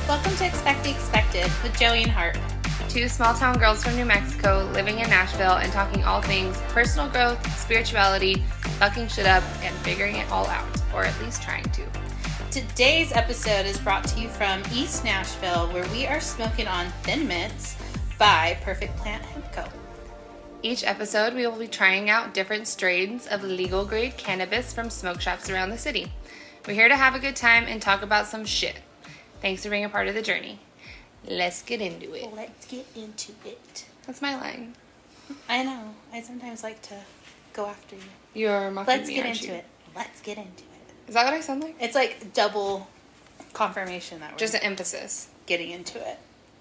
Welcome to Expect the Expected with Joey and Hart. Two small-town girls from New Mexico living in Nashville and talking all things personal growth, spirituality, fucking shit up, and figuring it all out, or at least trying to. Today's episode is brought to you from East Nashville, where we are smoking on Thin Mints by Perfect Plant Hemp Co. Each episode, we will be trying out different strains of legal-grade cannabis from smoke shops around the city. We're here to have a good time and talk about some shit. Thanks for being a part of the journey. Let's get into it. Let's get into it. That's my line. I know. I sometimes like to go after you. You're mocking Let's me, get aren't into you? it. Let's get into it. Is that what I sound like? It's like double confirmation that we're Just an emphasis. getting into it.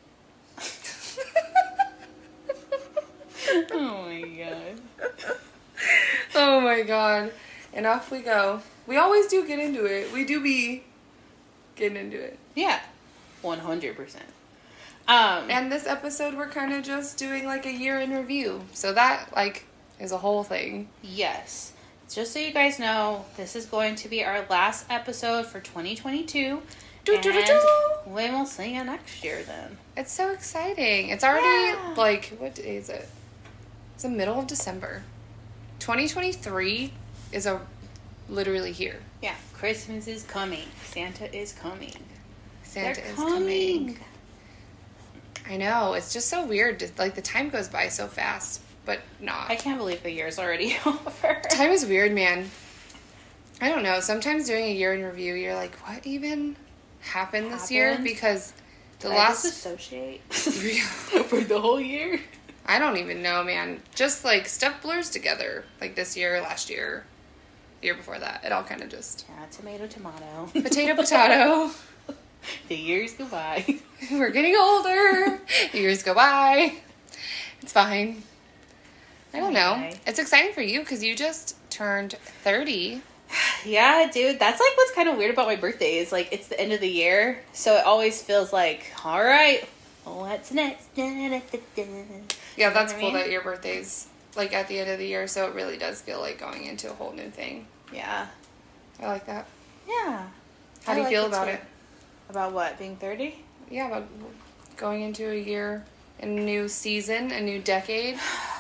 Oh my god. Oh my god. And off we go. We always do get into it. We do be getting into it. Yeah. 100%. And this episode, we're kind of just doing like a year in review. So that, like, is a whole thing. Yes. Just so you guys know, this is going to be our last episode for 2022. And we will see you next year then. It's so exciting. It's already, like, what day is it? It's the middle of December. 2023 is literally here. Yeah. Christmas is coming. Santa is coming. Santa They're is coming. I know. It's just so weird. Like, the time goes by so fast, but not. I can't believe the year's already over. Time is weird, man. I don't know. Sometimes doing a year in review, you're like, what even happened this year? Because the last... disassociate for the whole year? I don't even know, man. Just, like, stuff blurs together. Like, this year, last year, the year before that. It all kind of just... Yeah, tomato. Potato. The years go by. We're getting older. The years go by. It's fine. I don't know. It's exciting for you because you just turned 30. Yeah, dude. That's, like, what's kind of weird about my birthday is, like, it's the end of the year. So it always feels like, all right, what's next? Yeah, that's cool that your birthday's, like, at the end of the year. So it really does feel like going into a whole new thing. Yeah. I like that. Yeah. How do you feel about it? About what? Being 30? Yeah, about going into a year, a new season, a new decade.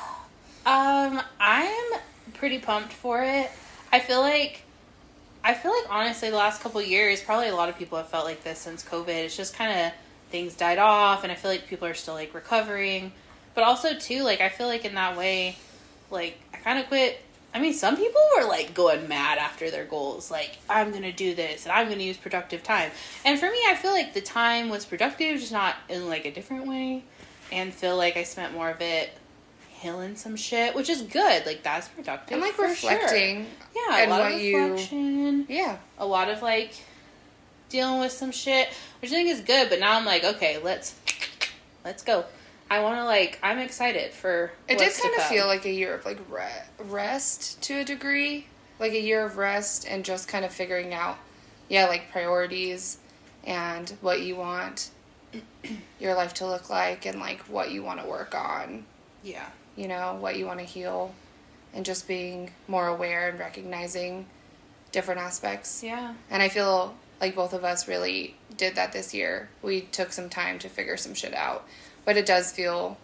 I'm pretty pumped for it. I feel like honestly the last couple of years, probably a lot of people have felt like this since COVID. It's just kind of things died off, and I feel like people are still like recovering. But also too, like I feel like in that way, like I kind of quit. I mean, some people were like going mad after their goals, like I'm gonna do this and I'm gonna use productive time. And for me, I feel like the time was productive, just not in like a different way, and feel like I spent more of it healing some shit, which is good. Like that's productive And like for reflecting. Sure. Yeah, and a lot what of reflection. Yeah. A lot of like dealing with some shit, which I think is good. But now I'm like, okay, let's go. I want to like. I'm excited for. It did kind of feel like a year of like rest to a degree, like a year of rest and just kind of figuring out, like priorities and what you want your life to look like and like what you want to work on. Yeah. You know, what you want to heal, and just being more aware and recognizing different aspects. Yeah. And I feel like both of us really did that this year. We took some time to figure some shit out. But it does feel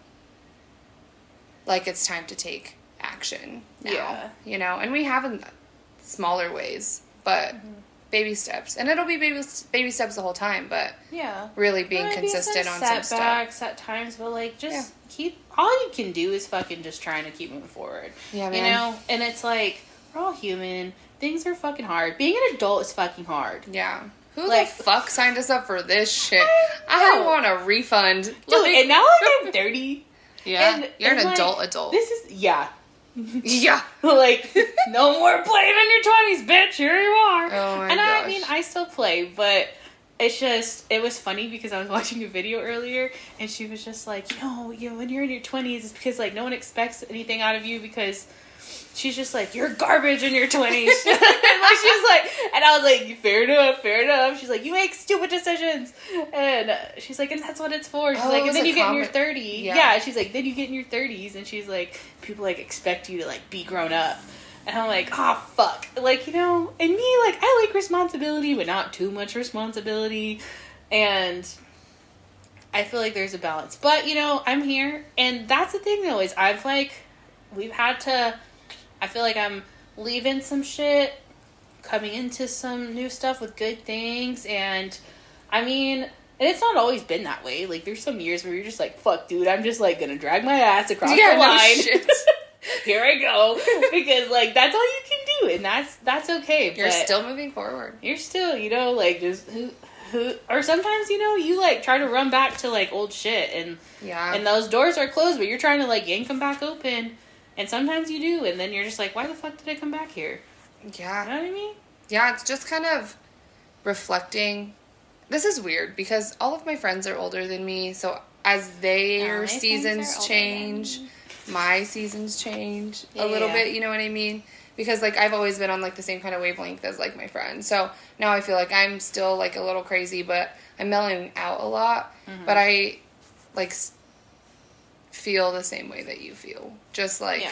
like it's time to take action now. Yeah. You know, and we have in smaller ways, but baby steps. And it'll be baby steps the whole time, but really being consistent on some stuff. Setbacks at times, but like just all you can do is fucking just trying to keep moving forward. Yeah, man. You know? And it's like, we're all human. Things are fucking hard. Being an adult is fucking hard. Yeah. Who like, the fuck signed us up for this shit? I want a refund. Dude, and now like I'm 30. Yeah. And, you're an like, adult. This is, Yeah. Like, no more playing in your 20s, bitch. Here you are. Oh my and gosh. I mean, I still play, but it's just, it was funny because I was watching a video earlier and she was just like, when you're in your 20s, it's because like no one expects anything out of you because she's just like, you're garbage in your 20s. And like, she was like, and I was like, fair enough. She's like, you make stupid decisions. And she's like, and that's what it's for. She's like, and then you get in your 30s. Yeah. She's like, then you get in your 30s. And she's like, people like expect you to like be grown up. And I'm like, oh, fuck. Like, and me, like, I like responsibility, but not too much responsibility. And I feel like there's a balance. But, you know, I'm here. And that's the thing, though, is we've had to, I feel like I'm leaving some shit, coming into some new stuff with good things. And, I mean, and it's not always been that way. Like, there's some years where you're just like, fuck, dude, I'm just, like, gonna drag my ass across the line. No shit. Here I go. Because, like, that's all you can do. And that's okay. You're but still moving forward. You're still, you know, like, just... Or sometimes, you know, you, like, try to run back to, like, old shit, and those doors are closed, but you're trying to, like, yank them back open, and sometimes you do, and then you're just like, why the fuck did I come back here? Yeah. You know what I mean? Yeah, it's just kind of reflecting. This is weird, because all of my friends are older than me, so as their seasons change, my seasons change a little bit, you know what I mean? Because, like, I've always been on, like, the same kind of wavelength as, like, my friends. So now I feel like I'm still, like, a little crazy, but I'm mellowing out a lot. Mm-hmm. But I, like, feel the same way that you feel. Just, like,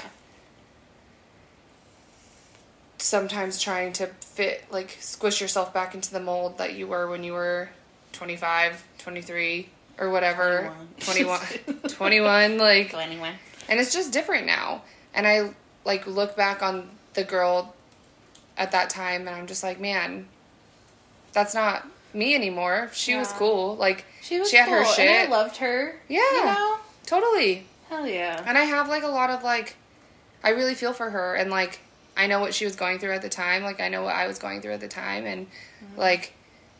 sometimes trying to fit, like, squish yourself back into the mold that you were when you were 25, 23, or whatever. 21. 21, like. 21. And it's just different now. And I, like, look back on the girl at that time, and I'm just like, man, that's not me anymore. She was cool. Like, she had cool, her shit. And I loved her. Yeah. You know? Totally. Hell yeah. And I have, like, a lot of, like, I really feel for her, and, like, I know what she was going through at the time. Like, I know what I was going through at the time, and, like,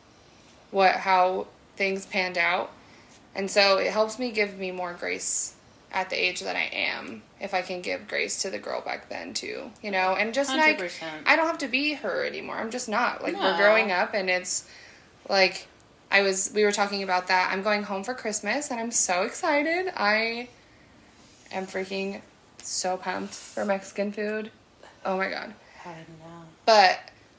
how things panned out. And so it helps me give me more grace at the age that I am, if I can give grace to the girl back then too, you know, and just 100%. Like, I don't have to be her anymore. I'm just not. Like, we're growing up, and it's like, we were talking about that. I'm going home for Christmas, and I'm so excited. I am freaking so pumped for Mexican food. Oh my God. I know. But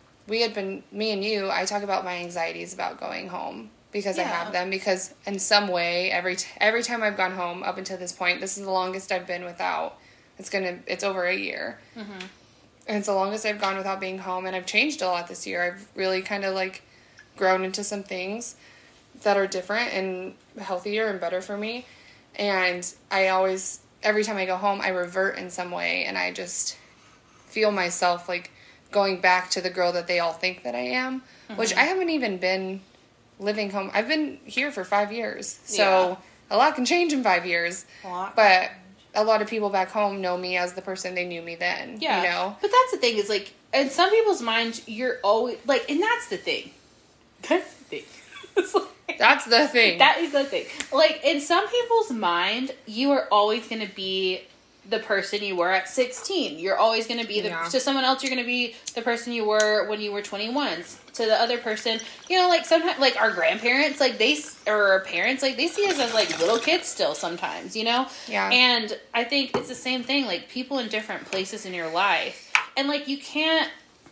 me and you, I talk about my anxieties about going home. Because I have them. Because in some way, every time I've gone home up until this point, this is the longest I've been without. It's over a year. Mm-hmm. And it's the longest I've gone without being home. And I've changed a lot this year. I've really kind of, like, grown into some things that are different and healthier and better for me. And every time I go home, I revert in some way. And I just feel myself, like, going back to the girl that they all think that I am. Mm-hmm. Which I haven't even been living home. I've been here for 5 years, so a lot can change in 5 years. But a lot of people back home know me as the person they knew me then. Yeah, you know. But that's the thing, is, like, in some people's minds, you're always like, and that's the thing. That's the thing. Like, that's the thing. That is the thing. Like, in some people's mind, you are always going to be the person you were at 16. You're always going to be to someone else, you're going to be the person you were when you were 21. To the other person, you know, like, sometimes, like, our grandparents, like, or our parents, like, they see us as, like, little kids still sometimes, you know? Yeah. And I think it's the same thing, like, people in different places in your life. And, like, you can't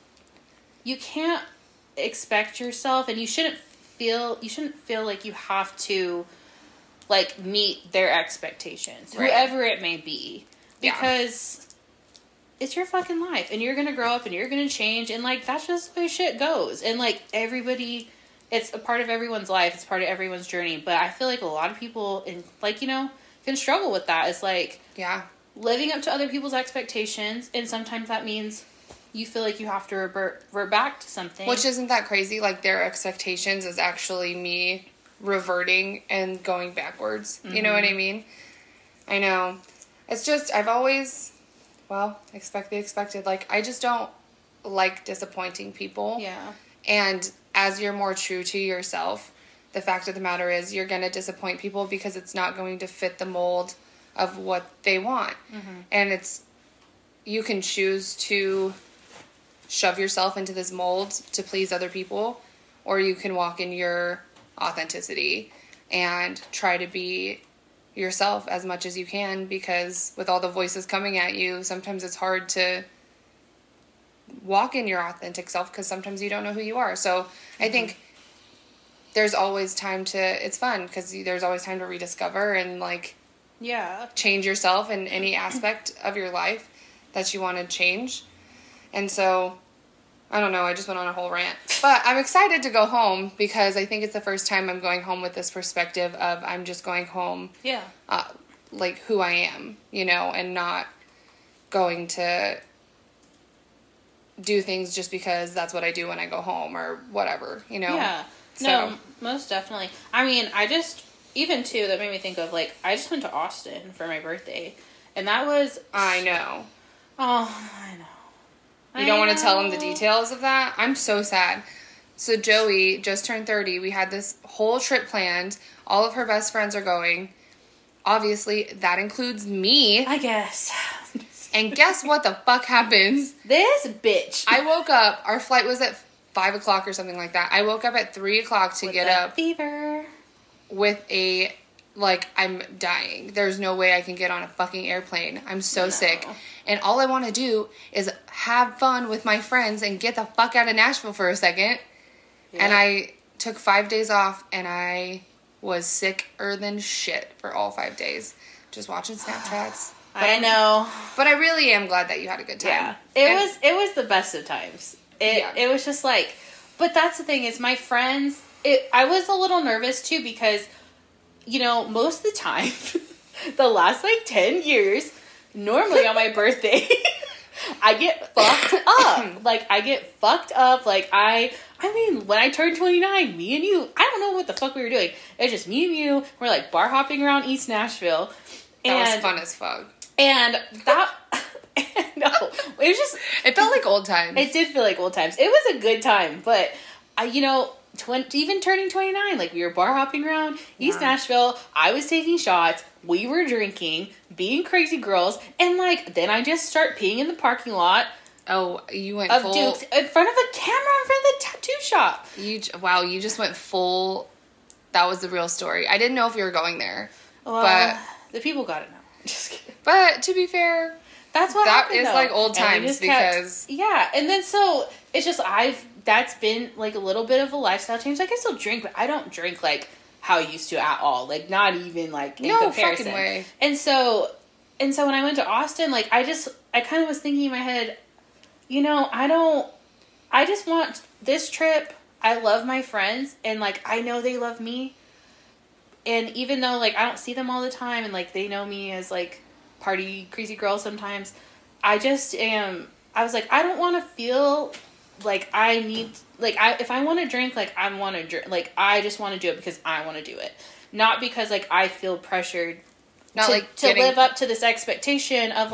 expect yourself, and you shouldn't feel like you have to, like, meet their expectations, whoever it may be. Because it's your fucking life, and you're gonna grow up, and you're gonna change, and, like, that's just the way shit goes. And, like, it's a part of everyone's life, it's part of everyone's journey. But I feel like a lot of people, like, you know, can struggle with that. It's like, living up to other people's expectations, and sometimes that means you feel like you have to revert back to something. Which isn't that crazy. Like, their expectations is actually me reverting and going backwards. Mm-hmm. You know what I mean? I know. It's just, I've always, expect the expected. Like, I just don't like disappointing people. Yeah. And as you're more true to yourself, the fact of the matter is you're going to disappoint people because it's not going to fit the mold of what they want. Mm-hmm. And you can choose to shove yourself into this mold to please other people, or you can walk in your authenticity and try to be yourself as much as you can, because with all the voices coming at you, sometimes it's hard to walk in your authentic self because sometimes you don't know who you are. So I think there's always time it's fun because there's always time to rediscover and, like, change yourself in any aspect of your life that you want to change. And so I don't know. I just went on a whole rant. But I'm excited to go home because I think it's the first time I'm going home with this perspective of I'm just going home. Yeah. Like who I am, you know, and not going to do things just because that's what I do when I go home or whatever, you know? Yeah. So. No, most definitely. I mean, even too, that made me think of, like, I just went to Austin for my birthday. And that was... I know. Oh, I know. You don't want to tell them the details of that? I'm so sad. So Joey just turned 30. We had this whole trip planned. All of her best friends are going. Obviously, that includes me. I guess. And guess what the fuck happens? This bitch. I woke up. Our flight was at 5 o'clock or something like that. I woke up at 3 o'clock to get up. Fever. With a... Like, I'm dying. There's no way I can get on a fucking airplane. I'm so sick. And all I want to do is have fun with my friends and get the fuck out of Nashville for a second. Yeah. And I took 5 days off, and I was sicker than shit for all 5 days. Just watching Snapchats. I know. But I really am glad that you had a good time. Yeah. It was the best of times. It was just like... But that's the thing is my friends... I was a little nervous, too, because... You know, most of the time, the last, 10 years, normally on my birthday, I get fucked up. I get fucked up. I mean, when I turned 29, me and you, I don't know what the fuck we were doing. It was just me and you. We're, bar hopping around East Nashville. That was fun as fuck. And that... No, it was just... It felt like old times. It did feel like old times. It was a good time, but, even turning 29, we were bar hopping around East Nashville. I was taking shots. We were drinking, being crazy girls, and then I just start peeing in the parking lot. Oh, you went of full Duke's in front of a camera in front of the tattoo shop. You just went full. That was the real story. I didn't know if you were going there, well, but the people got to know. Just kidding. But to be fair, that's what happened, is though. old times because and then so it's just that's been a little bit of a lifestyle change. I still drink, but I don't drink how I used to at all. Not even in comparison. Fucking way. And so when I went to Austin, I kind of was thinking in my head, I just want this trip. I love my friends and I know they love me. And even though I don't see them all the time and they know me as party crazy girl sometimes, I just am. I was I don't want to feel I need if I want to drink I want to drink I just want to do it because I want to do it, not because I feel pressured to live up to this expectation of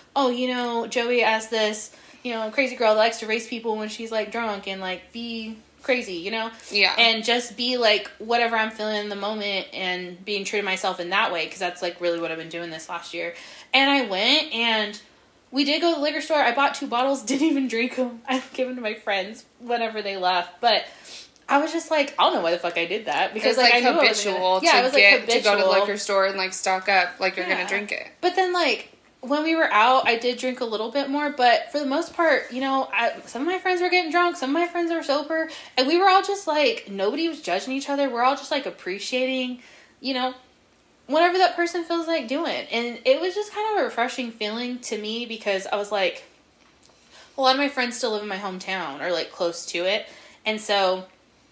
Joey as this crazy girl that likes to race people when she's drunk and be crazy, and just be whatever I'm feeling in the moment and being true to myself in that way, because that's really what I've been doing this last year. And I went and we did go to the liquor store. I bought 2 bottles, didn't even drink them. I gave them to my friends whenever they left. But I was just I don't know why the fuck I did that. Because I knew habitual to go to the liquor store and stock up you're going to drink it. But then when we were out, I did drink a little bit more. But for the most part, some of my friends were getting drunk. Some of my friends were sober. And we were all just nobody was judging each other. We're all just appreciating, whatever that person feels like doing. And it was just kind of a refreshing feeling to me, because I was a lot of my friends still live in my hometown or close to it. And so,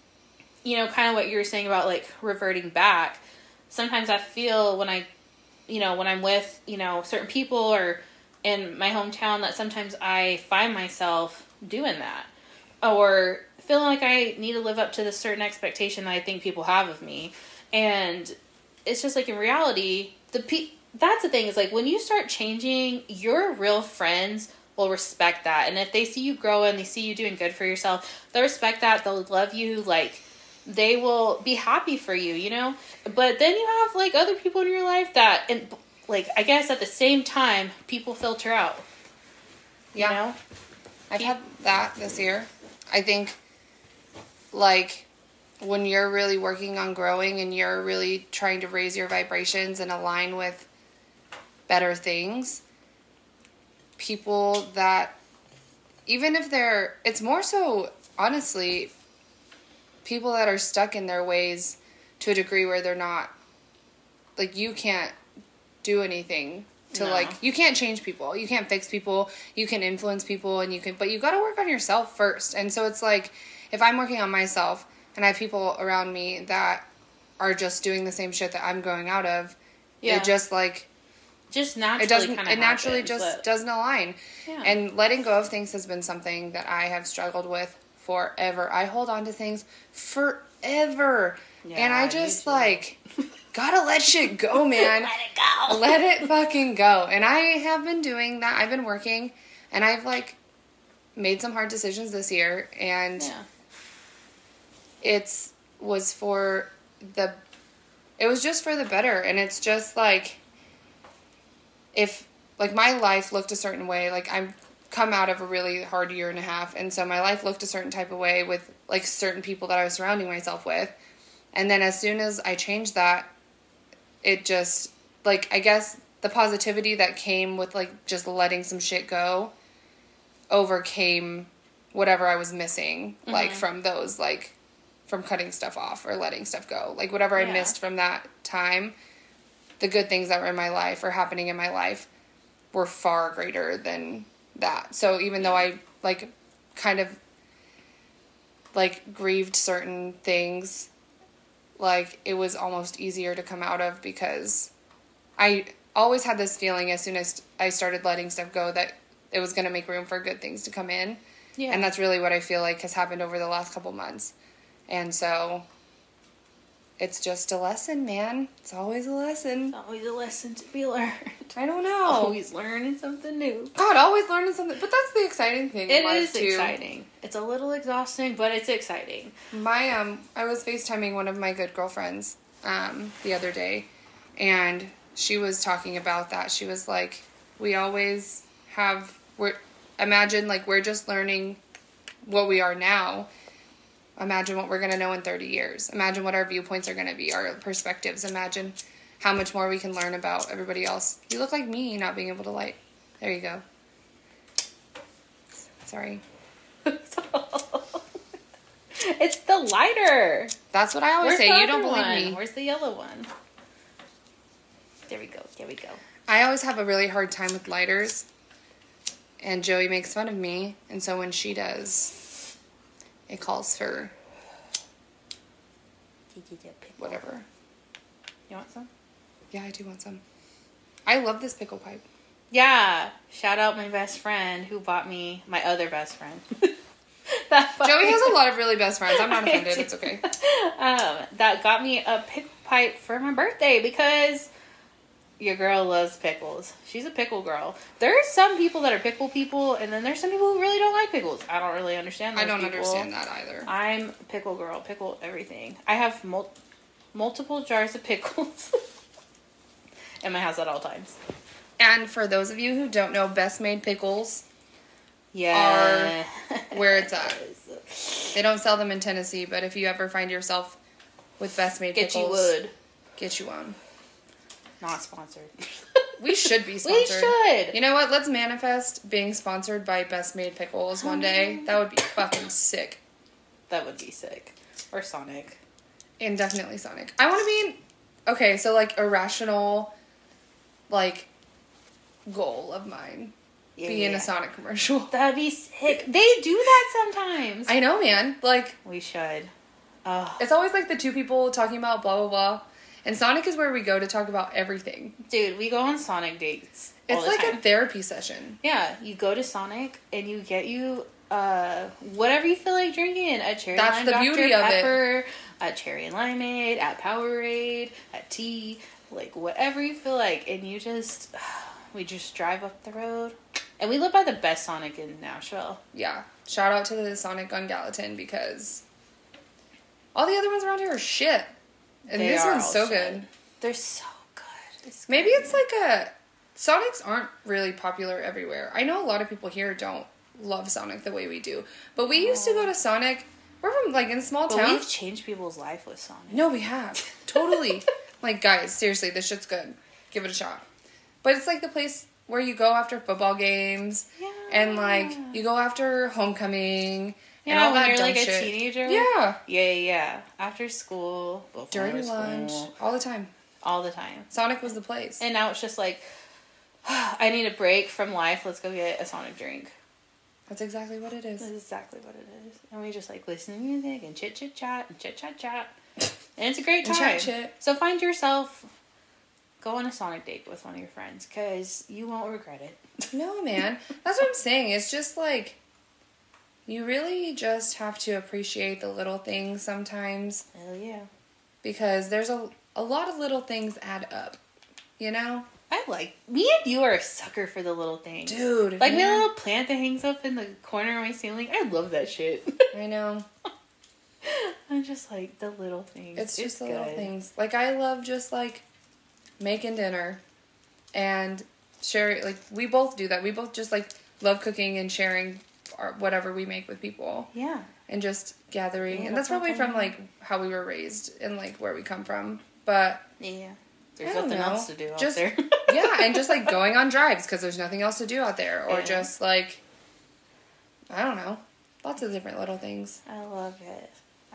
kind of what you were saying about reverting back. Sometimes I feel when when I'm with, certain people or in my hometown, that sometimes I find myself doing that, or feeling I need to live up to this certain expectation that I think people have of me. And it's just in reality, that's the thing is when you start changing, your real friends will respect that. And if they see you growing, they see you doing good for yourself, they'll respect that. They'll love you. They will be happy for you, But then you have other people in your life that, and I guess at the same time, people filter out. Yeah. I've had that this year. I think when you're really working on growing and you're really trying to raise your vibrations and align with better things, people that, even if it's more so, honestly, people that are stuck in their ways to a degree where they're not, you can't do anything to No. like, you can't change people. You can't fix people. You can influence people but you got to work on yourself first. And so it's like, if I'm working on myself and I have people around me that are just doing the same shit that I'm growing out of, it just like, just naturally doesn't align. Yeah. And letting go of things has been something that I have struggled with forever. I hold on to things forever. Yeah, and I just like gotta let shit go, man. Let it go. Let it fucking go. And I have been doing that. I've been working and I've like made some hard decisions this year, and it was just for the better. And it's just like, if like my life looked a certain way, like I'm come out of a really hard year and a half, and so my life looked a certain type of way with like certain people that I was surrounding myself with, and then as soon as I changed that, it just like, I guess the positivity that came with like just letting some shit go overcame whatever I was missing, like from those, like from cutting stuff off or letting stuff go, like whatever I missed from that time. The good things that were in my life or happening in my life were far greater than that. So even though I like kind of like grieved certain things, like it was almost easier to come out of, because I always had this feeling as soon as I started letting stuff go that it was going to make room for good things to come in. Yeah. And that's really what I feel like has happened over the last couple months. And so it's just a lesson, man. It's always a lesson. It's always a lesson to be learned. I don't know. Always learning something new. God, always learning something. But that's the exciting thing. It is exciting. It's a little exhausting, but it's exciting. I was FaceTiming one of my good girlfriends the other day, and she was talking about that. She was like, we always imagine like we're just learning what we are now. Imagine what we're going to know in 30 years. Imagine what our viewpoints are going to be, our perspectives. Imagine how much more we can learn about everybody else. You look like me not being able to light. There you go. Sorry. It's the lighter. That's what I always say. You don't believe me. Where's the yellow one? There we go. There we go. I always have a really hard time with lighters. And Joey makes fun of me. And so when she does, it calls for whatever. You want some? Yeah, I do want some. I love this pickle pipe. Yeah. Shout out my best friend who bought me my other best friend. Joey has a lot of really best friends. I'm not offended. It's okay. That got me a pickle pipe for my birthday because your girl loves pickles. She's a pickle girl. There's some people that are pickle people, and then there's some people who really don't like pickles. I don't really understand those people. Understand that either. I'm a pickle girl. Pickle everything. I have multiple jars of pickles in my house at all times. And for those of you who don't know, Best Made Pickles are where it's at. They don't sell them in Tennessee, but if you ever find yourself with Best Made Pickles, get you on. Not sponsored. We should be sponsored. We should. You know what? Let's manifest being sponsored by Best Made Pickles one day. That would be fucking sick. That would be sick. Or Sonic. And definitely Sonic. I want to be... Okay, so like irrational, like, goal of mine. Be in a Sonic commercial. That'd be sick. They do that sometimes. I know, man. Like... We should. It's always like the two people talking about blah, blah, blah. And Sonic is where we go to talk about everything. Dude, we go on Sonic dates. It's like a therapy session. Yeah, you go to Sonic and you get whatever you feel like drinking. A cherry lime Dr. Pepper, a cherry and limeade, at Powerade, at tea, like whatever you feel like. And we just drive up the road. And we live by the best Sonic in Nashville. Yeah. Shout out to the Sonic on Gallatin, because all the other ones around here are shit. And this one's so good. They're so good. Maybe it's like Sonics aren't really popular everywhere. I know a lot of people here don't love Sonic the way we do. But we used to go to Sonic. We're from, like, in small towns. But we've changed people's life with Sonic. No, we have. Totally. Like, guys, seriously, this shit's good. Give it a shot. But it's like the place where you go after football games. Yeah. And, like, you go after homecoming. Yeah, and all that dumb shit. Like a teenager. Yeah. Yeah. After school, during lunch, all the time. All the time. Sonic was the place. And now it's just like I need a break from life. Let's go get a Sonic drink. That's exactly what it is. That's exactly what it is. And we just like listen to music and chit chat and chit chat. And it's a great time. Chit. So find yourself, go on a Sonic date with one of your friends, because you won't regret it. No, man. That's what I'm saying. It's just like, you really just have to appreciate the little things sometimes. Hell yeah. Because there's a lot of little things add up, you know? Me and you are a sucker for the little things. Dude. Like my little plant that hangs up in the corner of my ceiling. I love that shit. I know. I'm just like, the little things. It's just the little things. Like, I love just, like, making dinner and sharing. Like, we both do that. We both just, like, love cooking and sharing whatever we make with people. Yeah. And just gathering. Yeah, and that's probably from, like, how we were raised and, like, where we come from. But... yeah. There's nothing else to do out there. Yeah, and just, like, going on drives because there's nothing else to do out there. Or just, like, I don't know. Lots of different little things. I love it.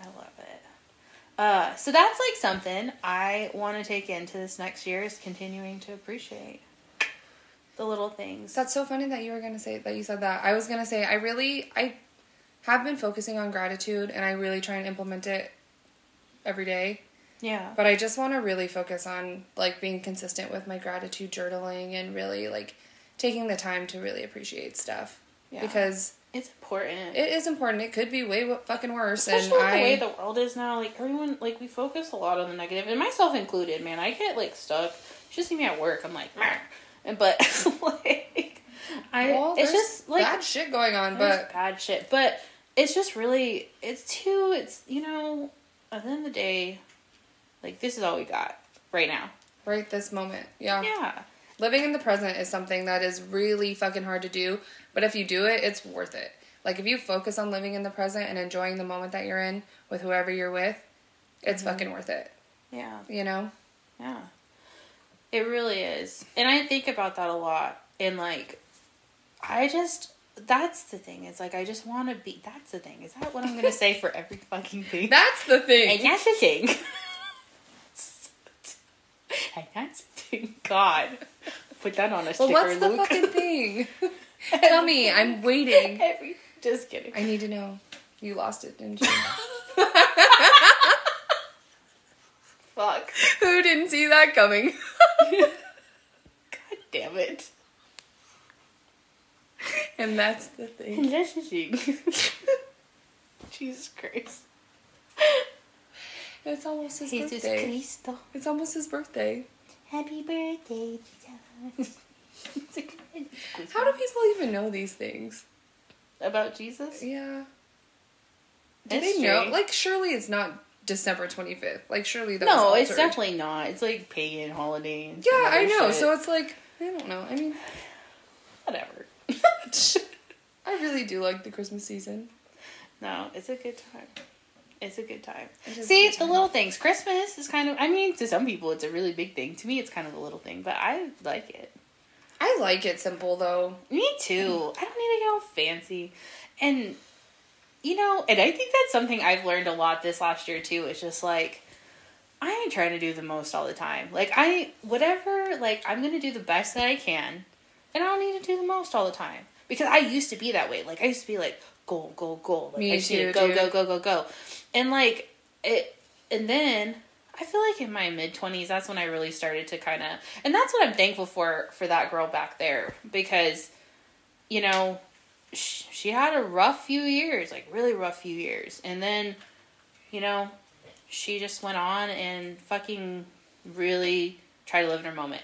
So that's, like, something I want to take into this next year is continuing to appreciate the little things. That's so funny that you were going to say that you said that. I was going to say, I have been focusing on gratitude, and I really try and implement it every day. Yeah. But I just want to really focus on, like, being consistent with my gratitude journaling and really, like, taking the time to really appreciate stuff. Yeah. Because... it's important. It is important. It could be way fucking worse. Especially with the way the world is now. Like, everyone, like, we focus a lot on the negative. And myself included, man. I get, like, stuck. You should see me at work. I'm like, meh. But, like... it's just, like... bad shit going on, but... bad shit. But it's just really... It's, you know... At the end of the day... Like, this is all we got right now. Right this moment. Yeah. Yeah. Living in the present is something that is really fucking hard to do. But if you do it, it's worth it. Like, if you focus on living in the present and enjoying the moment that you're in with whoever you're with, it's fucking worth it. Yeah. You know? Yeah. It really is. And I think about that a lot. And, like, that's the thing. It's like, I just want to be... That's the thing. Is that what I'm going to say for every fucking thing? That's the thing. And that's the thing. And that's the thing. God. Put that on a sticker, Well, what's the Luke. fucking thing? Tell me. I'm waiting. Just kidding. I need to know. You lost it, didn't you? Fuck. Who didn't see that coming? God damn it. And that's the thing. And that's the thing. Jesus Christ. It's almost his Jesus birthday. Cristo. It's almost his birthday. Happy birthday. How do people even know these things? About Jesus? Yeah. Do they know? Like, surely it's not December 25th. Like, surely that was altered. It's definitely not. It's like pagan holiday. And yeah, I know. Shit. So it's like, I don't know. I mean... whatever. I really do like the Christmas season. No, it's a good time. It's a good time. See, the little things. Christmas is kind of, I mean, to some people it's a really big thing. To me, it's kind of a little thing, but I like it. I like it simple, though. Me too. I don't need to get all fancy. And, you know, and I think that's something I've learned a lot this last year, too. It's just, like, I ain't trying to do the most all the time. Like, I'm going to do the best that I can, and I don't need to do the most all the time. Because I used to be that way. Like, I used to be like, goal, goal, goal. Like, Me I just too, need to go. And, like, and then I feel like in my mid-20s, that's when I really started to kind of, and that's what I'm thankful for that girl back there. Because, you know, she had a rough few years, like, really rough few years. And then, you know, she just went on and fucking really tried to live in her moment.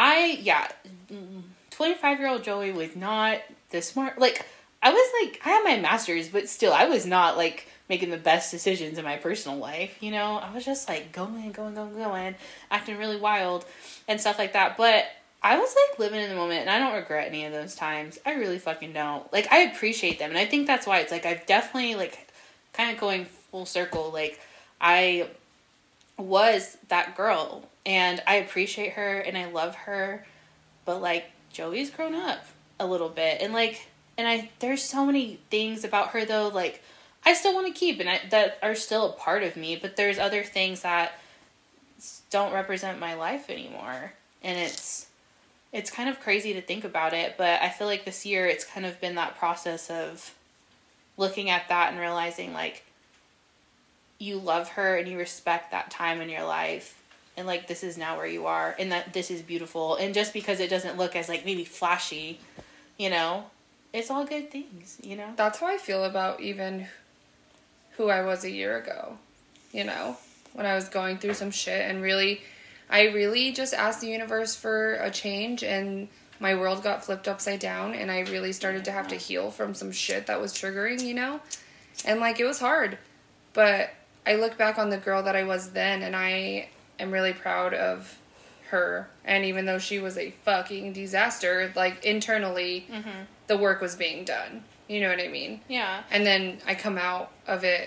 25-year-old Joey was not the smart, like, I had my master's, but still, I was not, like, making the best decisions in my personal life, you know? I was just, like, going, acting really wild and stuff like that. But I was, like, living in the moment, and I don't regret any of those times. I really fucking don't. Like, I appreciate them, and I think that's why it's, like, I've definitely, like, kind of going full circle. Like, I was that girl, and I appreciate her, and I love her, but, like, Joey's grown up a little bit, and, like... And there's so many things about her, though, like, I still want to keep, and that are still a part of me, but there's other things that don't represent my life anymore, and it's it's kind of crazy to think about it, but I feel like this year it's kind of been that process of looking at that and realizing, like, you love her and you respect that time in your life, and, like, this is now where you are, and that this is beautiful, and just because it doesn't look as, like, maybe flashy, you know, it's all good things, you know? That's how I feel about even who I was a year ago, you know, when I was going through some shit, and I really just asked the universe for a change, and my world got flipped upside down, and I really started to have to heal from some shit that was triggering, you know, and, like, it was hard, but I look back on the girl that I was then, and I am really proud of her, and even though she was a fucking disaster, like, internally, the work was being done, you know what I mean? Yeah. And then I come out of it,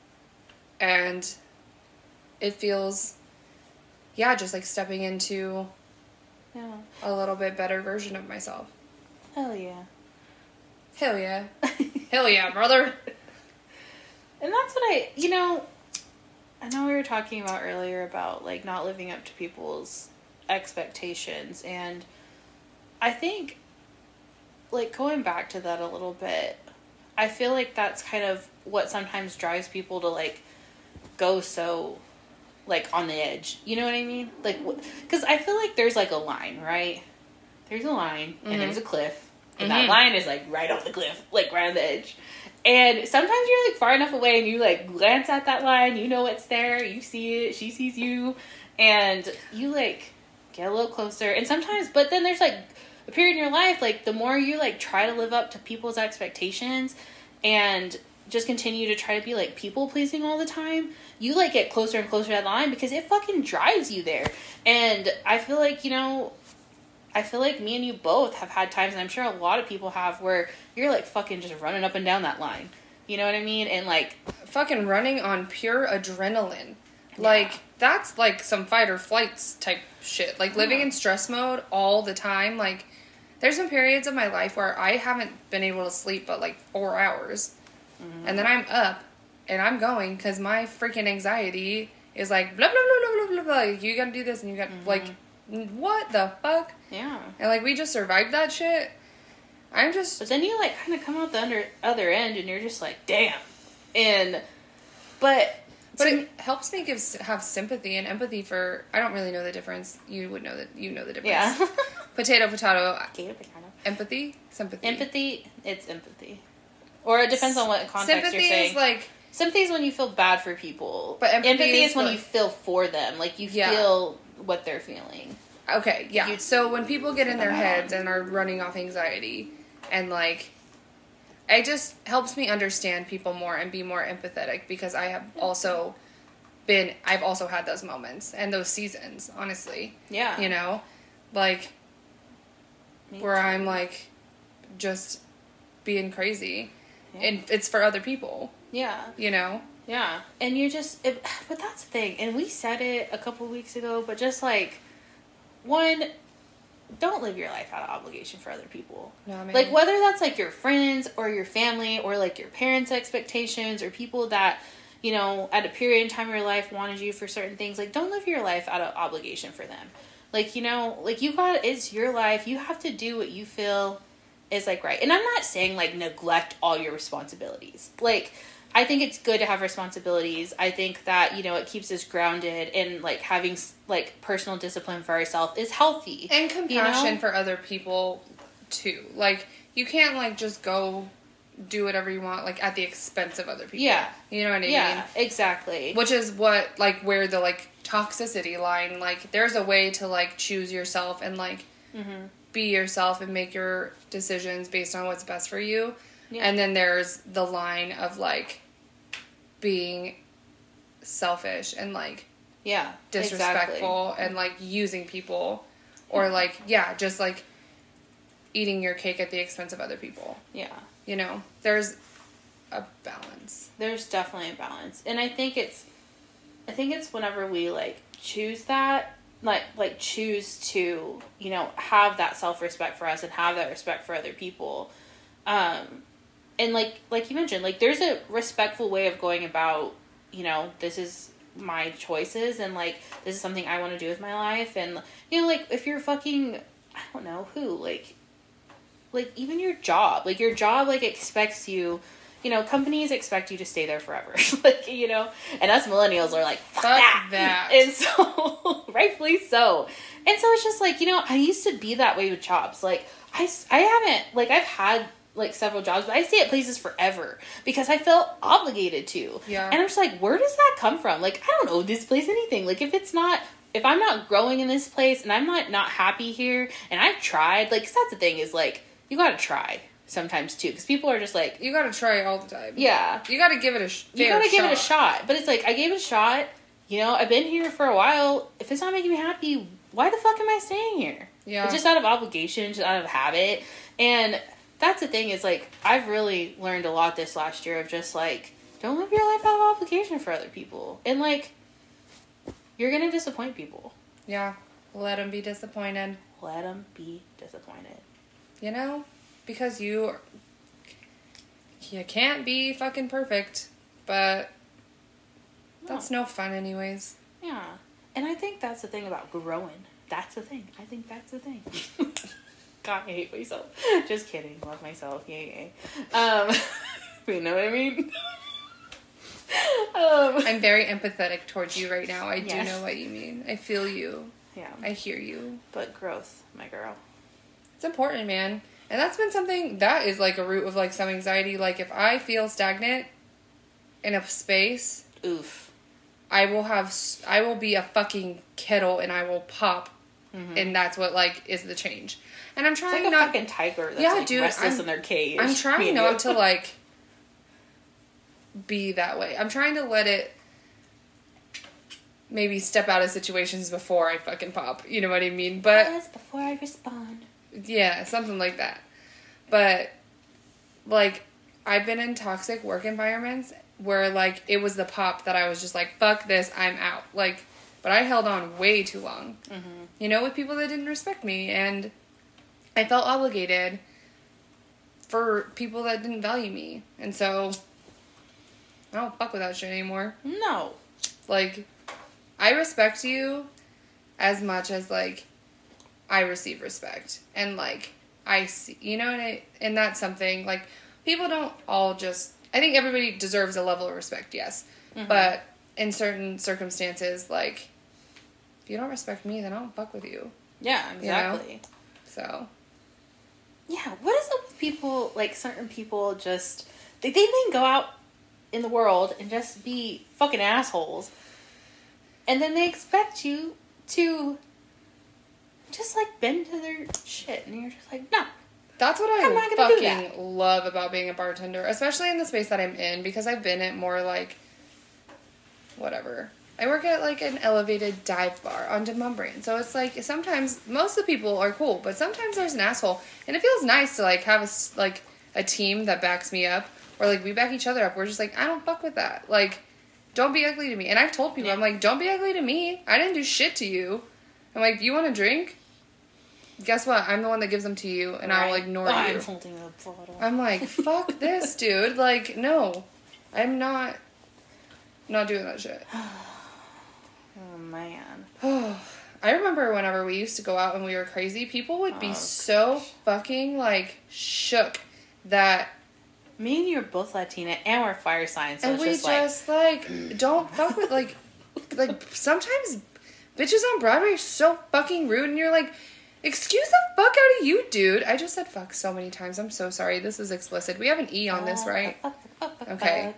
and it feels, yeah, just like stepping into a little bit better version of myself. Hell yeah. Hell yeah. Hell yeah, brother. And that's what I know we were talking about earlier about, like, not living up to people's expectations, and I think, like, going back to that a little bit, I feel like that's kind of what sometimes drives people to, like, go so, like, on the edge. You know what I mean? Like, because I feel like there's, like, a line, right? There's a line, and there's a cliff, and that line is, like, right off the cliff, like, right on the edge. And sometimes you're, like, far enough away, and you, like, glance at that line, you know it's there, you see it, she sees you, and you, like, get a little closer. And sometimes, but then there's, like, a period in your life, like, the more you, like, try to live up to people's expectations and just continue to try to be, like, people-pleasing all the time, you, like, get closer and closer to that line because it fucking drives you there. And I feel like, you know, me and you both have had times, and I'm sure a lot of people have, where you're, like, fucking just running up and down that line. You know what I mean? And, like, fucking running on pure adrenaline. Like, that's, like, some fight or flights type shit. Like, living in stress mode all the time. Like, there's been periods of my life where I haven't been able to sleep but, like, 4 hours. And then I'm up, and I'm going, because my freaking anxiety is like, blah, blah, blah, blah, blah, blah, blah. You gotta do this, and you got, like, what the fuck? Yeah. And, like, we just survived that shit. I'm just... But then you, like, kind of come out the other end, and you're just like, damn. And, but it helps me have sympathy and empathy for... I don't really know the difference. You would know that. You know the difference. Yeah. Potato. Potato. Empathy? Sympathy. Empathy, it's empathy. Or it depends on what context sympathy you're saying. Is like... Sympathy is when you feel bad for people. But empathy is when you feel for them. Like, you feel what they're feeling. Okay, yeah. So when people get in their heads and are running off anxiety, and, like, it just helps me understand people more and be more empathetic, because I've also had those moments and those seasons, honestly. Yeah. You know? Like, where I'm, like, just being crazy. Yeah. And it's for other people. Yeah. You know? Yeah. And you just... but that's the thing. And we said it a couple weeks ago, but just, like... One, don't live your life out of obligation for other people. No, I mean, like, whether that's, like, your friends or your family or, like, your parents' expectations or people that, you know, at a period in time of your life wanted you for certain things, like, don't live your life out of obligation for them. Like, you know, like, it's your life. You have to do what you feel is, like, right. And I'm not saying, like, neglect all your responsibilities. Like, I think it's good to have responsibilities. I think that, you know, it keeps us grounded, and, like, having, like, personal discipline for ourselves is healthy. And compassion, you know? for other people, too. Like, you can't, like, just go do whatever you want, like, at the expense of other people. Yeah. You know what I mean? Yeah, exactly. Which is what, like, where the, like, toxicity line, like, there's a way to, like, choose yourself and, like, be yourself and make your decisions based on what's best for you. Yeah. And then there's the line of, like, being selfish and, like, disrespectful, exactly. And, like, using people, or, like, just, like, eating your cake at the expense of other people. Yeah. You know, there's a balance. There's definitely a balance. And I think it's whenever we, like, choose that, like choose to, you know, have that self-respect for us and have that respect for other people. And like you mentioned, like, there's a respectful way of going about, you know, this is my choices, and, like, this is something I want to do with my life. And, you know, like, if you're fucking I don't know who, like even your job, like expects you, companies expect you to stay there forever. Like, and us millennials are like, fuck that. And so, rightfully so. And so it's just like, I used to be that way with jobs. Like, I haven't, like, I've had, like, several jobs, but I stay at places forever because I felt obligated to. Yeah. And I'm just like, where does that come from? Like, I don't owe this place anything. Like, if I'm not growing in this place and I'm not happy here and I've tried, like, 'cause that's the thing is, like, you gotta try sometimes too, because people are just like, you gotta try all the time. Yeah. You gotta give it a give it a shot. But it's like, I gave it a shot, I've been here for a while. If it's not making me happy, why the fuck am I staying here? Yeah. It's just out of obligation, just out of habit. And that's the thing is, like, I've really learned a lot this last year of just, like, don't live your life out of obligation for other people. And, like, you're gonna disappoint people. Yeah. Let them be disappointed. Let them be disappointed. Because you can't be fucking perfect, but that's no fun anyways. Yeah. And I think that's the thing about growing. That's the thing. I think that's the thing. God, I hate myself. Just kidding. Love myself. Yay. You know what I mean? I'm very empathetic towards you right now. I do know what you mean. I feel you. Yeah. I hear you. But growth, my girl. It's important, man. And that's been something that is like a root of like some anxiety. Like if I feel stagnant in a space, oof, I will be a fucking kettle and I will pop. Mm-hmm. And that's what like is the change. And I'm trying it's like not a fucking tiger that's restless in their cage. I'm trying not to like be that way. I'm trying to let it maybe step out of situations before I fucking pop. You know what I mean? But before I respond. Yeah, something like that. But like I've been in toxic work environments where like it was the pop that I was just like, fuck this, I'm out. Like, but I held on way too long. Mm-hmm. With people that didn't respect me, and I felt obligated for people that didn't value me. And so I don't fuck with that shit anymore. No. Like, I respect you as much as, like, I receive respect. And, like, I see, and that's something, like, people don't all just, I think everybody deserves a level of respect, yes. Mm-hmm. But in certain circumstances, like, if you don't respect me, then I don't fuck with you. Yeah, exactly. So. Yeah, what is up with people, like, certain people just, they can go out in the world and just be fucking assholes. And then they expect you to just, like, bend to their shit. And you're just like, no. That's what I fucking love about being a bartender. Especially in the space that I'm in. Because I've been at more, like, whatever. I work at, like, an elevated dive bar on Demumbrian. So it's, like, sometimes, most of the people are cool. But sometimes there's an asshole. And it feels nice to, like, have a team that backs me up. Or, like, we back each other up. We're just like, I don't fuck with that. Like, don't be ugly to me. And I've told people, I'm like, don't be ugly to me. I didn't do shit to you. I'm like, you want a drink? Guess what? I'm the one that gives them to you, and I will ignore you. I'm holding the bottle. I'm like, fuck this, dude. Like, no. I'm not doing that shit. Oh, man. I remember whenever we used to go out and we were crazy, people would be so fucking, like, shook that... Me and you are both Latina, and we're fire signs, so and it's just like, don't fuck with, like, sometimes bitches on Broadway are so fucking rude, and you're like, excuse the fuck out of you, dude. I just said fuck so many times. I'm so sorry. This is explicit. We have an E on this, right? Okay.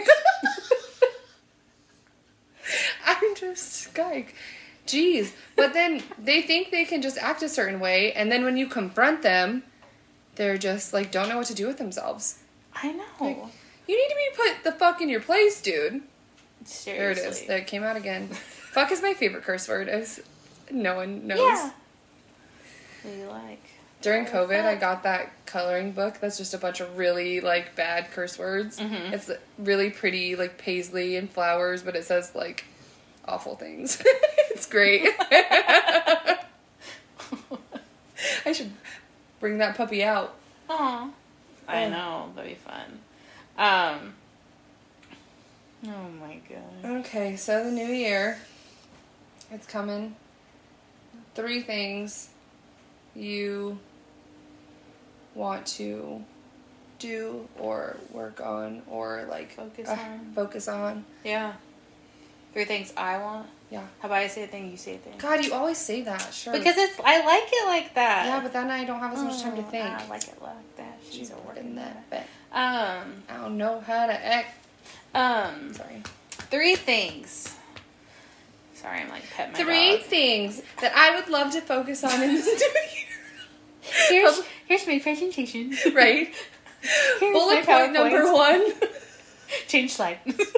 I'm just, like, jeez. But then they think they can just act a certain way, and then when you confront them, they're just, like, don't know what to do with themselves. I know. Like, you need to be put the fuck in your place, dude. Seriously. There it is. That came out again. Fuck is my favorite curse word. No one knows. Yeah. What do you like? During COVID, I got that coloring book that's just a bunch of really, like, bad curse words. Mm-hmm. It's really pretty, like, paisley and flowers, but it says, like, awful things. It's great. I should bring that puppy out. Aw. I know. That'd be fun. Oh, my God. Okay, so the new year. It's coming. 3 things you want to do or work on or like focus on. Yeah. 3 things I want. Yeah. How about I say a thing, you say a thing? God, you always say that. Sure. Because I like it like that. Yeah, but then I don't have as much time to think. I like it like that. She's a working that. But I don't know how to act. Sorry. 3 things. Sorry, I'm like petting my 3 dog. things that I would love to focus on in this new year. Here's my presentation. Right. Here's Bullet my point number 1. Change slide.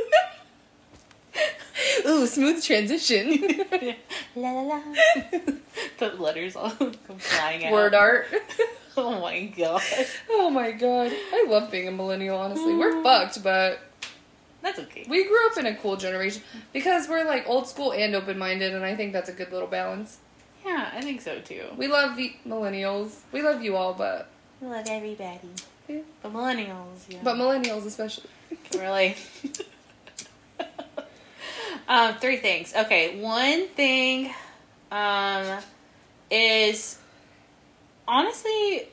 Ooh, smooth transition. La la la. The letters all come flying out. Word art. Oh my god. Oh my god. I love being a millennial, honestly. We're fucked, but that's okay. we grew up in a cool generation because we're like old school and open-minded, and I think that's a good little balance. Yeah, I think so too. We love millennials. We love you all, but We love everybody. Yeah. But millennials, yeah. But millennials especially. We're like 3 things. Okay, 1 thing is honestly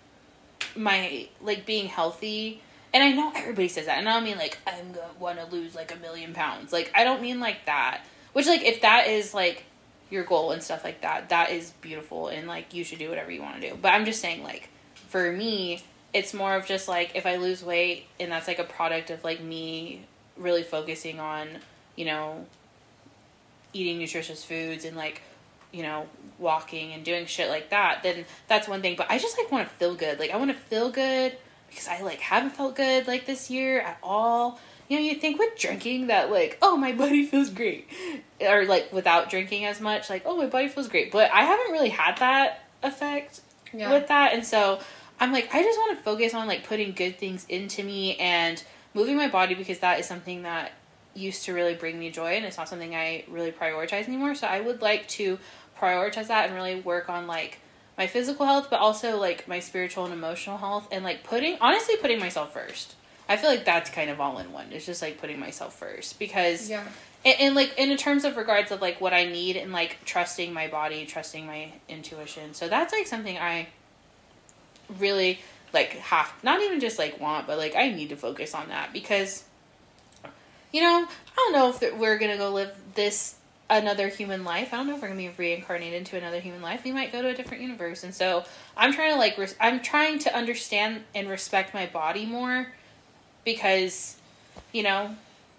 my like being healthy. And I know everybody says that. And I don't mean like I'm gonna want to lose like 1 million pounds. Like I don't mean like that. Which like if that is like your goal and stuff like that, that is beautiful and like you should do whatever you want to do. But I'm just saying like for me, it's more of just like if I lose weight and that's like a product of like me really focusing on, you know, eating nutritious foods and like, you know, walking and doing shit like that, then that's one thing. But I just like want to feel good. Like I want to feel good because I like haven't felt good like this year at all. You know, you think with drinking that like, oh, my body feels great. Or like without drinking as much, like, oh, my body feels great. But I haven't really had that effect with that. And so I'm like, I just want to focus on like putting good things into me and moving my body because that is something that used to really bring me joy and it's not something I really prioritize anymore. So I would like to prioritize that and really work on like my physical health, but also like my spiritual and emotional health and like putting myself first. I feel like that's kind of all in one. It's just like putting myself first because and like in terms of regards of like what I need and like trusting my body, trusting my intuition. So that's like something I really like have, not even just like want, but like I need to focus on that because, you know, I don't know if we're going to go live another human life. I don't know if we're going to be reincarnated into another human life. We might go to a different universe. And so I'm trying to understand and respect my body more because, you know,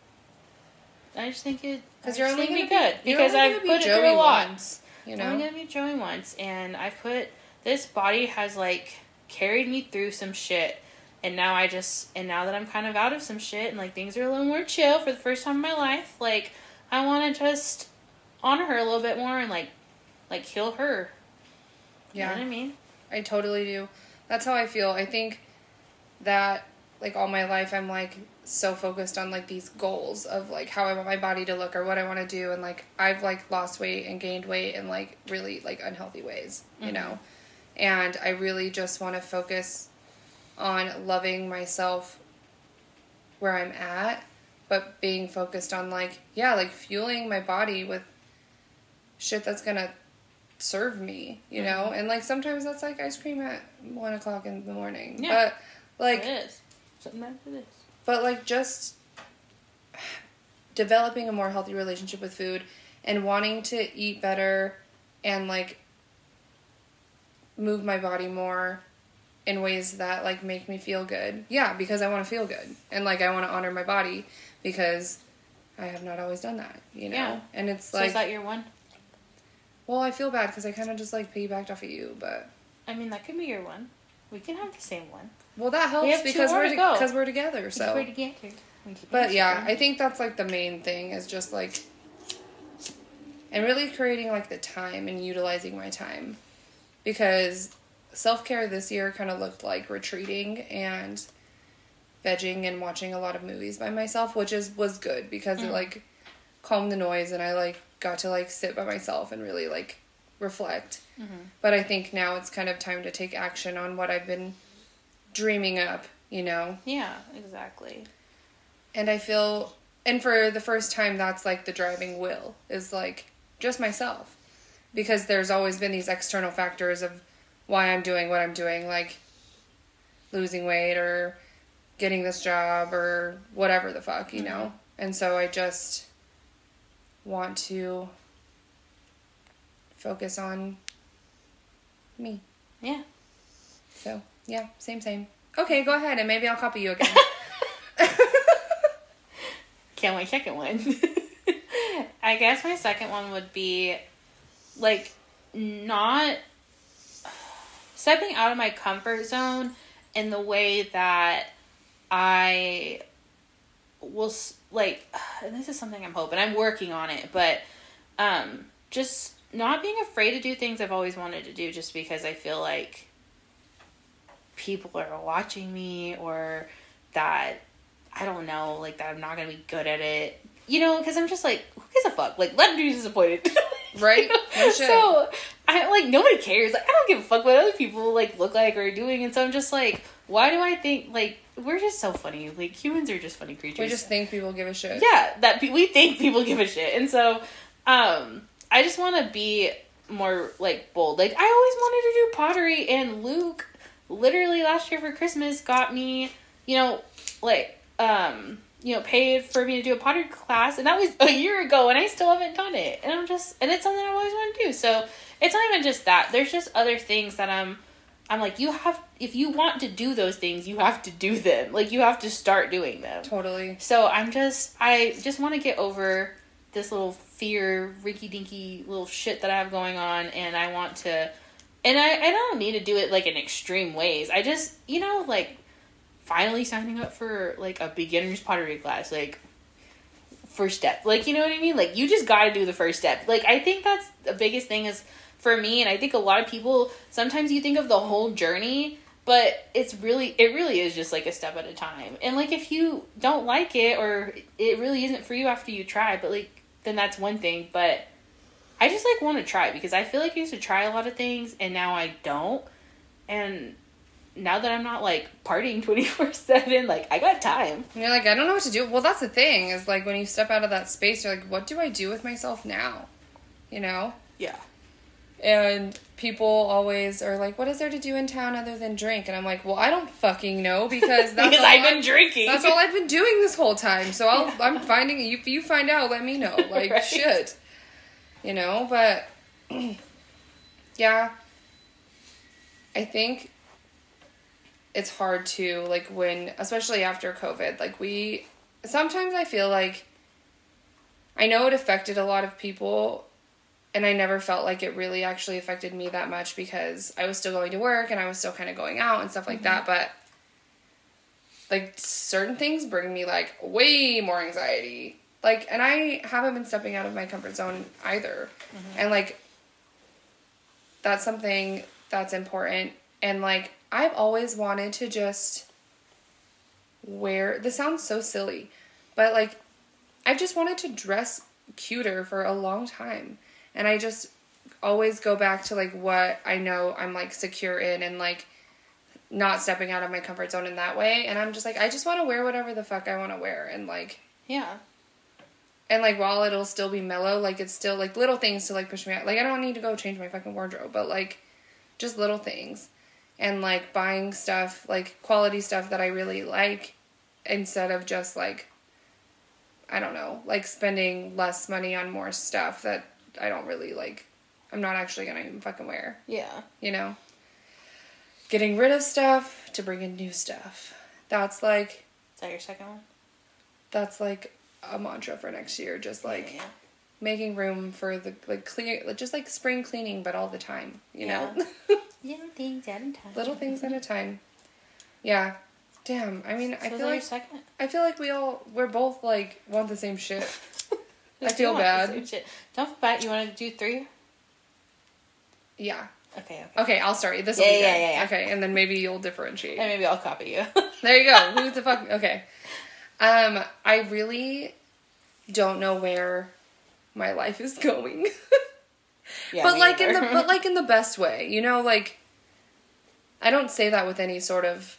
I just think because you're only going to be good because I've put it through a lot. Once, you know? I'm only going to be Joey once. And this body has like carried me through some shit. And now now that I'm kind of out of some shit and like things are a little more chill for the first time in my life, like I want to just honor her a little bit more and like heal her. Yeah. You know what I mean? I totally do. That's how I feel. I think that like all my life I'm like so focused on like these goals of like how I want my body to look or what I want to do, and like I've like lost weight and gained weight in like really like unhealthy ways, you know. And I really just want to focus on loving myself where I'm at, but being focused on like fueling my body with shit that's gonna serve me, you know. And like sometimes that's like ice cream at 1:00 in the morning, but like it is something after this. But like just developing a more healthy relationship with food and wanting to eat better and like move my body more in ways that like make me feel good. Yeah, because I want to feel good. And like I want to honor my body because I have not always done that, you know? Yeah. And it's So like... is that your one? Well, I feel bad because I kind of just like piggybacked off of you, but... I mean, that could be your one. We can have the same one. Well, that helps because we're together, so... We're together. But yeah, I think that's like the main thing is just like... And really creating like the time and utilizing my time. Because self-care this year kind of looked like retreating and vegging and watching a lot of movies by myself, which was good because it like calmed the noise and I like got to like sit by myself and really like reflect. But I think now it's kind of time to take action on what I've been dreaming up, you know? Yeah, exactly. And I feel, and for the first time, that's like the driving will is like just myself. Because there's always been these external factors of why I'm doing what I'm doing, like losing weight or getting this job or whatever the fuck, you know? And so I just want to focus on me. Yeah. So, yeah, same. Okay, go ahead, and maybe I'll copy you again. Can't wait, second one. I guess my second one would be, like, not stepping out of my comfort zone in the way that I will, like, and this is something I'm hoping, I'm working on it, but just not being afraid to do things I've always wanted to do just because I feel like people are watching me, or that, I don't know, like, that I'm not going to be good at it. You know, because I'm just like, who gives a fuck? Like, let them be disappointed. Right? No shit. So, like, nobody cares. Like, I don't give a fuck what other people, like, look like or are doing. And so I'm just like, why do I think, like, we're just so funny. Like, humans are just funny creatures. We just think people give a shit. Yeah, we think people give a shit. And so, I just want to be more, like, bold. Like, I always wanted to do pottery, and Luke literally last year for Christmas got me, you know, like, paid for me to do a pottery class, and that was a year ago, and I still haven't done it. And and it's something I've always wanted to do. So it's not even just that. There's just other things that I'm like, if you want to do those things, you have to do them. Like, you have to start doing them. Totally. So I just want to get over this little fear, rinky dinky little shit that I have going on, and I want to, and I don't need to do it like in extreme ways. I just, like, finally signing up for, like, a beginner's pottery class, like, first step. Like, you know what I mean? Like, you just gotta do the first step. Like, I think that's the biggest thing is, for me, and I think a lot of people, sometimes you think of the whole journey, but it really is just, like, a step at a time. And, like, if you don't like it, or it really isn't for you after you try, but, like, then that's one thing. But I just, like, want to try, because I feel like I used to try a lot of things, and now I don't. And now that I'm not, like, partying 24/7, like, I got time. And you're like, I don't know what to do. Well, that's the thing, is, like, when you step out of that space, you're like, what do I do with myself now? You know? Yeah. And people always are like, what is there to do in town other than drink? And I'm like, well, I don't fucking know, because that's because I've been drinking. That's all I've been doing this whole time. So I'm finding it. If you find out, let me know. Like, right. Shit. You know? But, yeah. I think it's hard to, like, when, especially after COVID, like, sometimes I feel like, I know it affected a lot of people, and I never felt like it really actually affected me that much, because I was still going to work, and I was still kind of going out and stuff like that, but, like, certain things bring me, like, way more anxiety, like, and I haven't been stepping out of my comfort zone either, and, like, that's something that's important, and, like, I've always wanted to just wear, this sounds so silly, but, like, I've just wanted to dress cuter for a long time. And I just always go back to, like, what I know I'm, like, secure in, and, like, not stepping out of my comfort zone in that way. And I'm just like, I just want to wear whatever the fuck I want to wear. And, like, yeah. And, like, while it'll still be mellow, like, it's still, like, little things to, like, push me out. Like, I don't need to go change my fucking wardrobe, but, like, just little things. And, like, buying stuff, like, quality stuff that I really like, instead of just, like, I don't know, like, spending less money on more stuff that I don't really, like, I'm not actually gonna even fucking wear. Yeah. You know? Getting rid of stuff to bring in new stuff. That's, like... Is that your second one? That's, like, a mantra for next year. Just, like, making room for the, like, clear... Just, like, spring cleaning, but all the time. You know? Little things at a time. Little things at a time. Yeah. Damn. I mean, So I feel like we're both, like, want the same shit. I feel bad. Don't feel bad. You want to do 3? Yeah. Okay. Okay, I'll start. This will be good. Yeah. Okay, and then maybe you'll differentiate. And maybe I'll copy you. There you go. Who's the fuck? Okay. I really don't know where my life is going. Yeah, but like in the best way, you know, like, I don't say that with any sort of,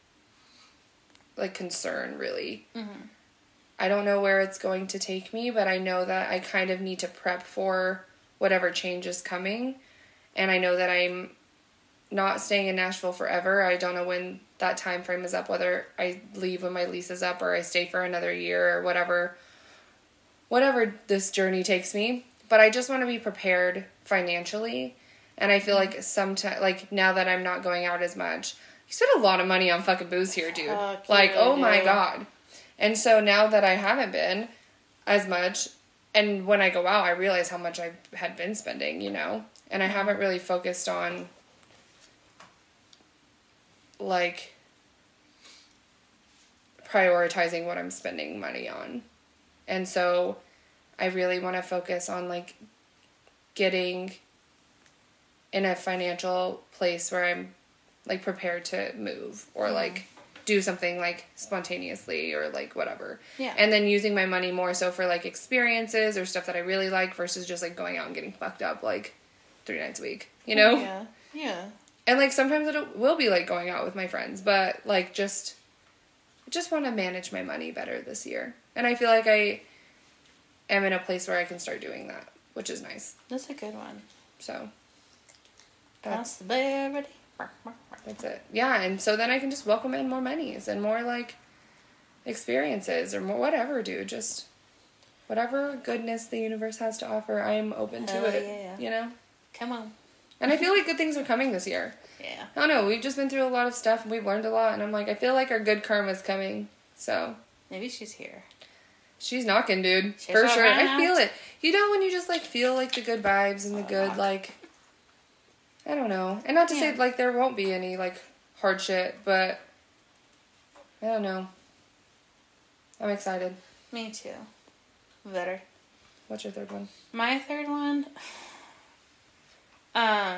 like, concern, really. Mm-hmm. I don't know where it's going to take me, but I know that I kind of need to prep for whatever change is coming. And I know that I'm not staying in Nashville forever. I don't know when that time frame is up, whether I leave when my lease is up or I stay for another year or whatever this journey takes me. But I just want to be prepared financially. And I feel like sometimes, like, now that I'm not going out as much, you spend a lot of money on fucking booze here, dude. Like, oh my God. And so now that I haven't been as much, and when I go out, I realize how much I had been spending, you know? And I haven't really focused on, like, prioritizing what I'm spending money on. And so I really want to focus on, like, getting in a financial place where I'm, like, prepared to move or, like, do something, like, spontaneously or, like, whatever. Yeah. And then using my money more so for, like, experiences or stuff that I really like versus just, like, going out and getting fucked up, like, 3 nights a week, you know? Yeah. Yeah. And, like, sometimes it will be, like, going out with my friends, but, like, I just want to manage my money better this year. And I feel like I am in a place where I can start doing that, which is nice. That's a good one. So That's it. Yeah, and so then I can just welcome in more monies and more, like, experiences or more whatever, dude. Just whatever goodness the universe has to offer, I am open to it. Yeah. You know? Come on. And I feel like good things are coming this year. Yeah. I don't know. We've just been through a lot of stuff and we've learned a lot. And I'm like, I feel like our good karma's coming. So. Maybe she's here. She's knocking, dude. She's for sure. around. I feel it. You know when you just, like, feel, like, the good vibes and the good, like, I don't know. And not to say, like, there won't be any, like, hard shit, but I don't know. I'm excited. Me too. Better. What's your third one? My third one, I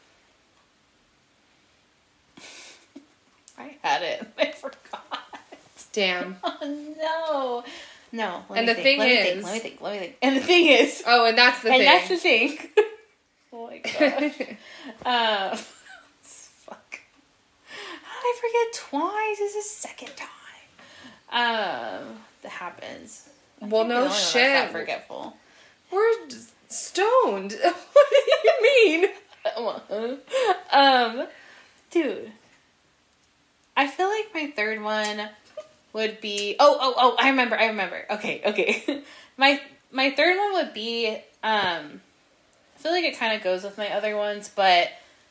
had it. I forgot. Damn. Oh, no. No. And the thing is... Let me think. And the thing is... Oh, and that's the thing. And that's the thing. Oh my gosh. Fuck. How did I forget twice? This is the second time. That happens. Well, no shit. I'm not forgetful. We're stoned. What do you mean? Dude. I feel like my third one would be... Oh, I remember. Okay. My third one would be... I feel like it kind of goes with my other ones, but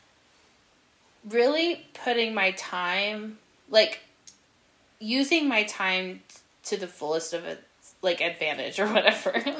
really putting my time, like, using my time to the fullest of its, like, advantage or whatever. Like,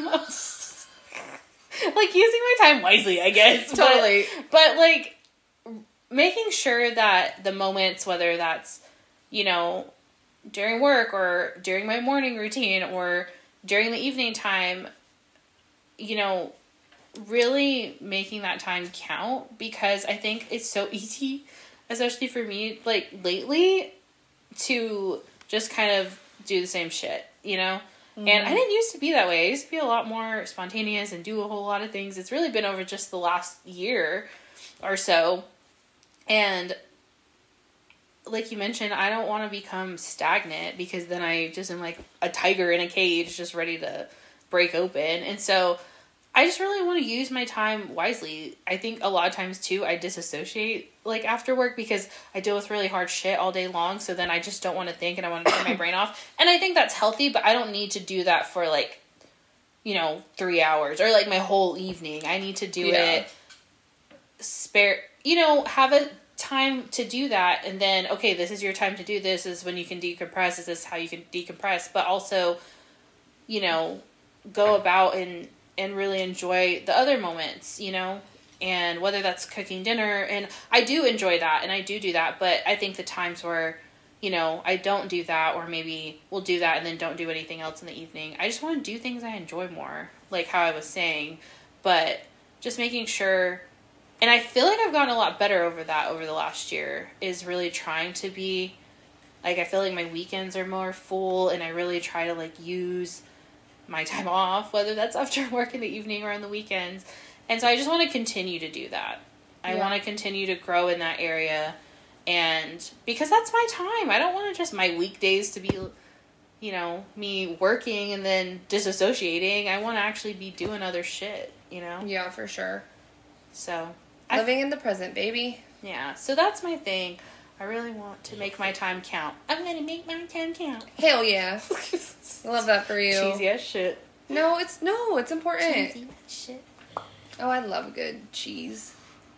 using my time wisely, I guess. Totally. But, like, making sure that the moments, whether that's, you know, during work or during my morning routine or during the evening time, you know, really making that time count, because I think it's so easy, especially for me, like, lately, to just kind of do the same shit, you know? Mm-hmm. And I didn't used to be that way. I used to be a lot more spontaneous and do a whole lot of things. It's really been over just the last year or so. And like you mentioned, I don't want to become stagnant, because then I just am like a tiger in a cage just ready to break open. And so I just really want to use my time wisely. I think a lot of times, too, I disassociate, like, after work, because I deal with really hard shit all day long, so then I just don't want to think, and I want to turn my brain off. And I think that's healthy, but I don't need to do that for, like, you know, 3 hours, or, like, my whole evening. I need to do it you know, have a time to do that, and then, okay, this is your time to do this, is when you can decompress, this is how you can decompress, but also, you know, go about and really enjoy the other moments, you know, and whether that's cooking dinner, and I do enjoy that, and I do that, but I think the times where, you know, I don't do that, or maybe we'll do that and then don't do anything else in the evening, I just want to do things I enjoy more, like how I was saying, but just making sure, and I feel like I've gotten a lot better over that over the last year, is really trying to be, like, I feel like my weekends are more full, and I really try to, like, use my time off, whether that's after work in the evening or on the weekends. And so I just want to continue to do that. I want to continue to grow in that area, and because that's my time. I don't want to just my weekdays to be, you know, me working and then disassociating. I want to actually be doing other shit, you know? Yeah, for sure. So living in the present, baby. Yeah, so that's my thing. I really want to make my time count. I'm gonna make my time count. Hell yeah. Love that for you. Cheesy as shit. No, it's important. Cheesy as shit. Oh, I love good cheese.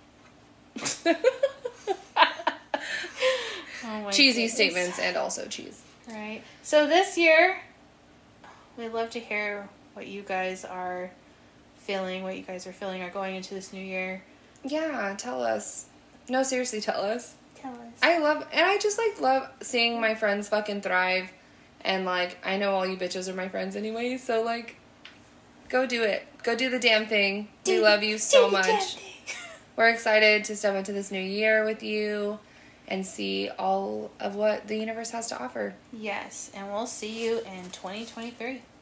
Oh my Cheesy goodness. statements and also cheese. Right. So this year, we'd love to hear what you guys are feeling, are going into this new year. Yeah, tell us. No, seriously, tell us. Tell us. I just love seeing my friends fucking thrive. And I know all you bitches are my friends anyway, so go do it. Go do the damn thing. We love you so much. We're excited to step into this new year with you and see all of what the universe has to offer. Yes, and we'll see you in 2023.